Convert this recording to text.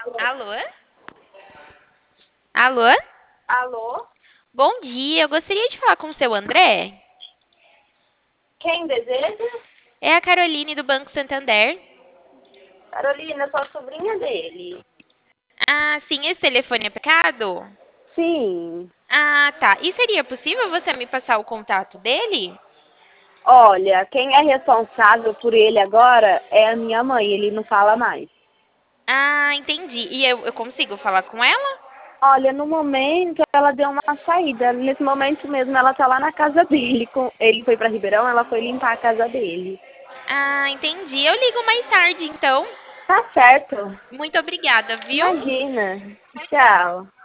Alô? Alô? Alô? Bom dia, eu gostaria de falar com o seu André. Quem deseja? É a Caroline do Banco Santander. Carolina, eu sou a sobrinha dele. Ah, sim, esse telefone é pecado? Sim. Ah, tá. E seria possível você me passar o contato dele? Olha, quem é responsável por ele agora é a minha mãe, ele não fala mais. Ah, entendi. E eu consigo falar com ela? Olha, no momento ela deu uma saída. Nesse momento mesmo ela tá lá na casa dele. Ele foi pra Ribeirão, ela foi limpar a casa dele. Ah, entendi. Eu ligo mais tarde, então. Tá certo. Muito obrigada, viu? Imagina. Tchau.